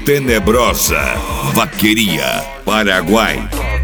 Tenebrosa, Vaqueria, Paraguai.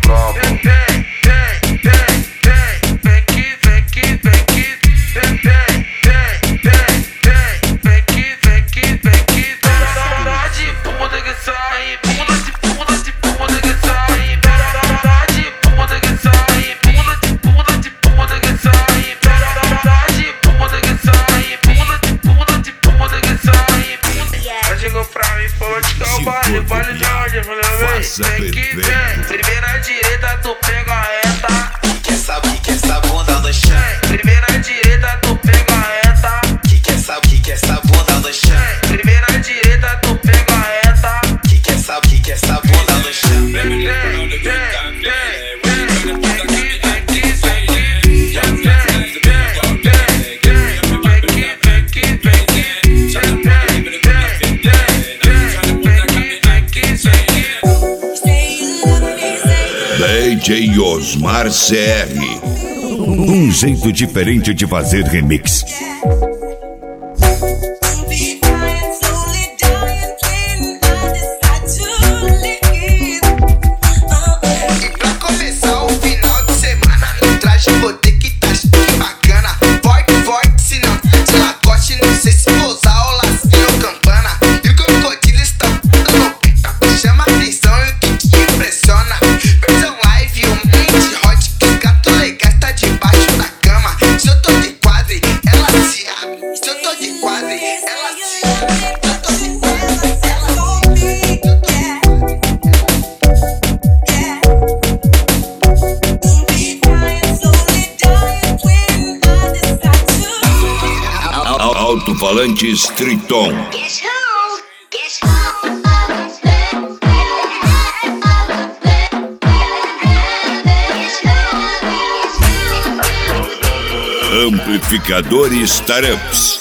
Faça perfeito. Primeira direita, tu pega a reta. Que essa bunda no chão. Primeira direita, tu pega a reta. Que essa bunda no chão. Primeira direita, tu pega a reta. Que essa bunda no chão. DJ Osmar CR. Um jeito diferente de fazer remix. Pra começar o final de semana, no traje vou ter que tá chique bacana. Forte, senão se lacoste, não sei se vou usar o lacinho ou campana. E o crocodilo está no peito, chama atenção e o que te impressiona. Versão live, um mente hot, que os gatos legais tá debaixo da cama. Se eu tô de quadre, ela se abre. Se eu tô de quadre, ela se abre. Se eu tô de quadre, ela Alto-falantes Triton. Amplificadores Taramps.